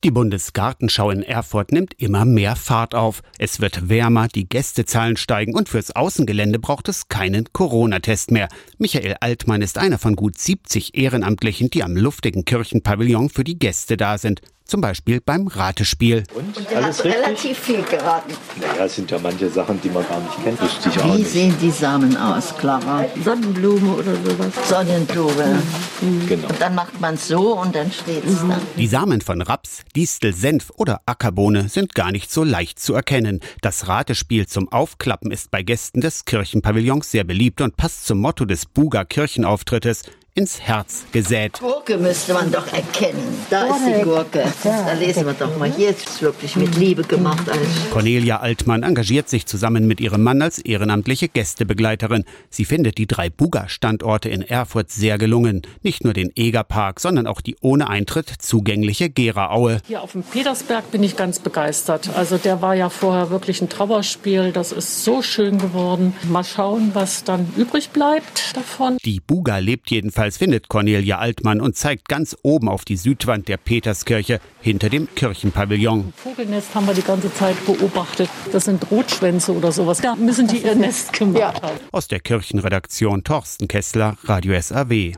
Die Bundesgartenschau in Erfurt nimmt immer mehr Fahrt auf. Es wird wärmer, die Gästezahlen steigen und fürs Außengelände braucht es keinen Corona-Test mehr. Michael Altmann ist einer von gut 70 Ehrenamtlichen, die am luftigen Kirchenpavillon für die Gäste da sind. Zum Beispiel beim Ratespiel. Und der hat relativ viel geraten. Naja, es sind ja manche Sachen, die man gar nicht kennt. Wüsste ich auch Wie nicht. sehen die Samen aus, Clara? Sonnenblume oder sowas. Sonnenblume. Genau. Und dann macht man es so und dann steht es da. Die Samen von Raps, Distel, Senf oder Ackerbohne sind gar nicht so leicht zu erkennen. Das Ratespiel zum Aufklappen ist bei Gästen des Kirchenpavillons sehr beliebt und passt zum Motto des Buga Kirchenauftrittes: ins Herz gesät. Gurke müsste man doch erkennen. Da ist die Gurke. Da lesen wir doch mal. Hier ist es wirklich mit Liebe gemacht. Cornelia Altmann engagiert sich zusammen mit ihrem Mann als ehrenamtliche Gästebegleiterin. Sie findet die 3 Buga-Standorte in Erfurt sehr gelungen. Nicht nur den Egerpark, sondern auch die ohne Eintritt zugängliche Geraaue. Hier auf dem Petersberg bin ich ganz begeistert. Also der war ja vorher wirklich ein Trauerspiel. Das ist so schön geworden. Mal schauen, was dann übrig bleibt davon. Die Buga lebt jedenfalls, findet Cornelia Altmann und zeigt ganz oben auf die Südwand der Peterskirche hinter dem Kirchenpavillon. Vogelnest haben wir die ganze Zeit beobachtet. Das sind Rotschwänze oder sowas. Da müssen die ihr Nest gemacht haben. Aus der Kirchenredaktion Thorsten Kessler, Radio SAW.